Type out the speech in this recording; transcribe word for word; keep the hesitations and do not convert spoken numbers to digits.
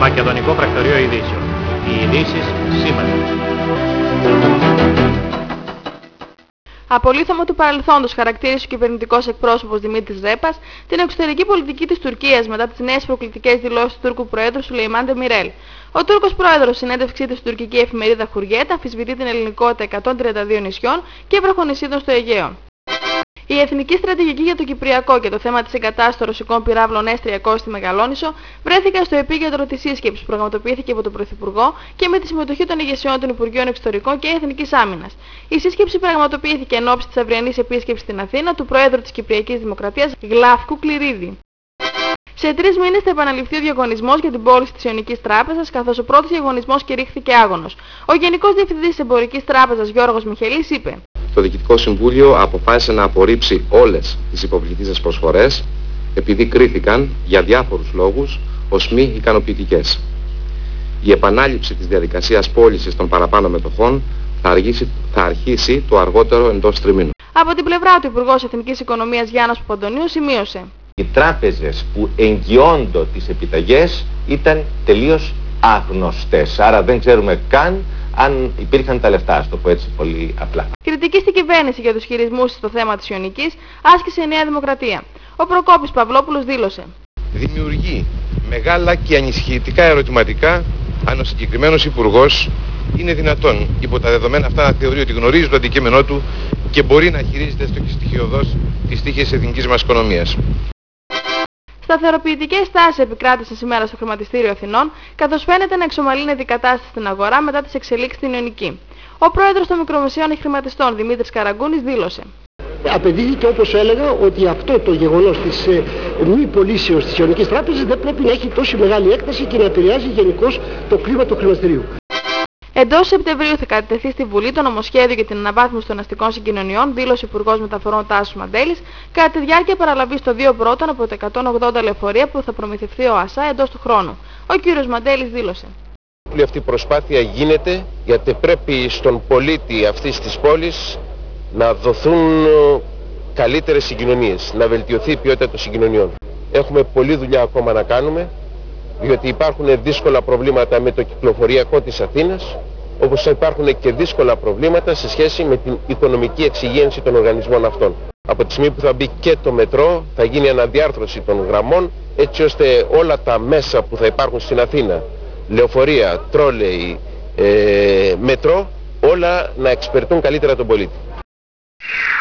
Μακεδονικό Πρακτορείο Ειδήσεων. Οι ειδήσεις σήμερα. Απολύθωμα του παρελθόντος χαρακτήρισε ο κυβερνητικός εκπρόσωπος Δημήτρης Ρέπας την εξωτερική πολιτική της Τουρκίας μετά τις νέες προκλητικές δηλώσεις του Τούρκου Προέδρου Σουλεϊμάν Ντεμιρέλ. Ο Τούρκος Πρόεδρος, στη συνέντευξή του στην τουρκική εφημερίδα Χουριέτ, αμφισβητεί την ελληνικότητα εκατόν τριάντα δύο νησιών και βραχονησίδων στο Αιγαίο. Η εθνική στρατηγική για το Κυπριακό και το θέμα της εγκατάστασης των ρωσικών πυράβλων ες τριακόσια στη Μεγαλόνησο βρέθηκαν στο επίκεντρο της σύσκεψης που πραγματοποιήθηκε από τον Πρωθυπουργό και με τη συμμετοχή των ηγεσιών των Υπουργείων Εξωτερικών και Εθνικής Άμυνας. Η σύσκεψη πραγματοποιήθηκε εν ώψη της αυριανής επίσκεψης στην Αθήνα του Προέδρου της Κυπριακής Δημοκρατίας Γλάφκου Κληρίδη. Σε τρεις μήνες θα επαναληφθεί ο διαγωνισμός για την πώληση της Ιωνικής Τράπεζας, καθώς ο πρώτος διαγωνισμός κηρύχθηκε άγωνος. Ο Γενικός Διευθυντής της Εμπορικής Τράπεζας Γιώργος Μιχελής είπε: Το Διοικητικό Συμβούλιο αποφάσισε να απορρίψει όλες τις υποβληθήσεις προσφορές επειδή κρίθηκαν για διάφορους λόγους ως μη ικανοποιητικές. Η επανάληψη της διαδικασίας πώλησης των παραπάνω μετοχών θα, αργήσει, θα αρχίσει το αργότερο εντός τριμήνου. Από την πλευρά του, Υπουργός Εθνικής Οικονομίας Γιάννος Παπαντονίου σημείωσε: Οι τράπεζες που εγγυώνται τις επιταγές ήταν τελείως άγνωστες, άρα δεν ξέρουμε καν αν υπήρχαν τα λεφτά, ας το πω έτσι πολύ απλά. Κριτική στην κυβέρνηση για τους χειρισμούς στο θέμα της Ιωνικής άσκησε η Νέα Δημοκρατία. Ο Προκόπης Παυλόπουλος δήλωσε: Δημιουργεί μεγάλα και ανησυχητικά ερωτηματικά αν ο συγκεκριμένος υπουργός είναι δυνατόν υπό τα δεδομένα αυτά να θεωρεί ότι γνωρίζει το αντικείμενό του και μπορεί να χειρίζεται στοιχειωδώς τις τύχες της εθνικής μας οικονομίας. Σταθεροποιητικές τάσεις επικράτησαν σήμερα στο χρηματιστήριο Αθηνών, καθώς φαίνεται να εξομαλύνεται η κατάσταση στην αγορά μετά τις εξελίξεις στην Ιωνική. Ο πρόεδρος των μικρομεσαίων χρηματιστών Δημήτρης Καραγκούνης δήλωσε: Απαιτείται, όπως έλεγα, ότι αυτό το γεγονός της ε, μη πωλήσεως της Ιωνικής Τράπεζας δεν πρέπει να έχει τόση μεγάλη έκταση και να επηρεάζει γενικώς το κλίμα του χρηματιστηρίου. Εντός Σεπτεμβρίου θα κατατεθεί στη Βουλή το νομοσχέδιο για την αναβάθμιση των αστικών συγκοινωνιών, δήλωσε ο Υπουργός Μεταφορών Τάσος Μαντέλης, κατά τη διάρκεια παραλαβής των δύο πρώτων από τα εκατόν ογδόντα λεωφορεία που θα προμηθευτεί ο ΑΣΑ εντός του χρόνου. Ο κύριος Μαντέλης δήλωσε: Όλη αυτή η προσπάθεια γίνεται γιατί πρέπει στον πολίτη αυτής της πόλης να δοθούν καλύτερες συγκοινωνίες, να βελτιωθεί η ποιότητα των συγκοινωνιών. Έχουμε πολλή δουλειά ακόμα να κάνουμε, διότι υπάρχουν δύσκολα προβλήματα με το κυκλοφοριακό της Αθήνας, όπως υπάρχουν και δύσκολα προβλήματα σε σχέση με την οικονομική εξυγίανση των οργανισμών αυτών. Από τη στιγμή που θα μπει και το μετρό, θα γίνει αναδιάρθρωση των γραμμών, έτσι ώστε όλα τα μέσα που θα υπάρχουν στην Αθήνα, λεωφορεία, τρόλεϊ, ε, μετρό, όλα να εξυπηρετούν καλύτερα τον πολίτη.